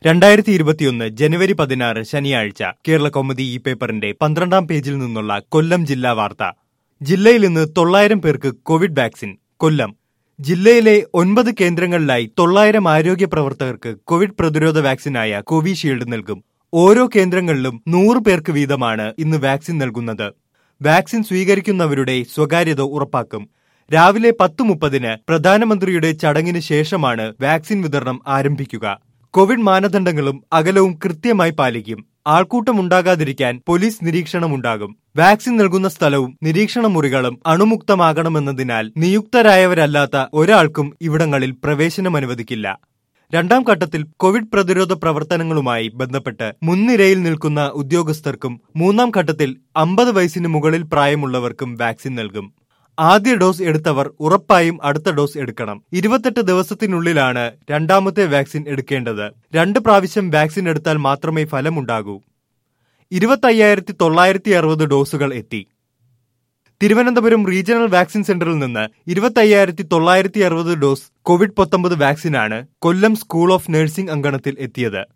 2021 ജനുവരി 16 ശനിയാഴ്ച കേരള കൗമുദി ഈ പേപ്പറിന്റെ 12-ാം പേജിൽ നിന്നുള്ള കൊല്ലം ജില്ലാ വാർത്ത. ജില്ലയിൽ ഇന്ന് 900 പേർക്ക് കോവിഡ് വാക്സിൻ. കൊല്ലം ജില്ലയിലെ 9 കേന്ദ്രങ്ങളിലായി 900 ആരോഗ്യ പ്രവർത്തകർക്ക് കോവിഡ് പ്രതിരോധ വാക്സിനായ കോവിഷീൽഡ് നൽകും. ഓരോ കേന്ദ്രങ്ങളിലും 100 പേർക്ക് വീതമാണ് ഇന്ന് വാക്സിൻ നൽകുന്നത്. വാക്സിൻ സ്വീകരിക്കുന്നവരുടെ സ്വകാര്യത ഉറപ്പാക്കും. രാവിലെ 10:30 പ്രധാനമന്ത്രിയുടെ ചടങ്ങിന് ശേഷമാണ് വാക്സിൻ വിതരണം ആരംഭിക്കുക. കോവിഡ് മാനദണ്ഡങ്ങളും അകലവും കൃത്യമായി പാലിക്കും. ആൾക്കൂട്ടമുണ്ടാകാതിരിക്കാൻ പോലീസ് നിരീക്ഷണമുണ്ടാകും. വാക്സിൻ നൽകുന്ന സ്ഥലവും നിരീക്ഷണ മുറികളും അണുമുക്തമാകണമെന്നതിനാൽ നിയുക്തരായവരല്ലാത്ത ഒരാൾക്കും ഇവിടങ്ങളിൽ പ്രവേശനം അനുവദിക്കില്ല. 2ാം ഘട്ടത്തിൽ കോവിഡ് പ്രതിരോധ പ്രവർത്തനങ്ങളുമായി ബന്ധപ്പെട്ട് മുൻനിരയിൽ നിൽക്കുന്ന ഉദ്യോഗസ്ഥർക്കും 3ാം ഘട്ടത്തിൽ 50 വയസ്സിന് മുകളിൽ പ്രായമുള്ളവർക്കും വാക്സിൻ നൽകും. ആദ്യ ഡോസ് എടുത്തവർ ഉറപ്പായും അടുത്ത ഡോസ് എടുക്കണം. 28 ദിവസത്തിനുള്ളിലാണ് 2ാമത്തെ വാക്സിൻ എടുക്കേണ്ടത്. 2 പ്രാവശ്യം വാക്സിൻ എടുത്താൽ മാത്രമേ ഫലമുണ്ടാകൂ. 25,960 ഡോസുകൾ എത്തി. തിരുവനന്തപുരം റീജിയണൽ വാക്സിൻ സെന്ററിൽ നിന്ന് 25,960 ഡോസ് കോവിഡ്-19 വാക്സിനാണ് കൊല്ലം സ്കൂൾ ഓഫ് നഴ്സിംഗ് അങ്കണത്തിൽ എത്തിയത്.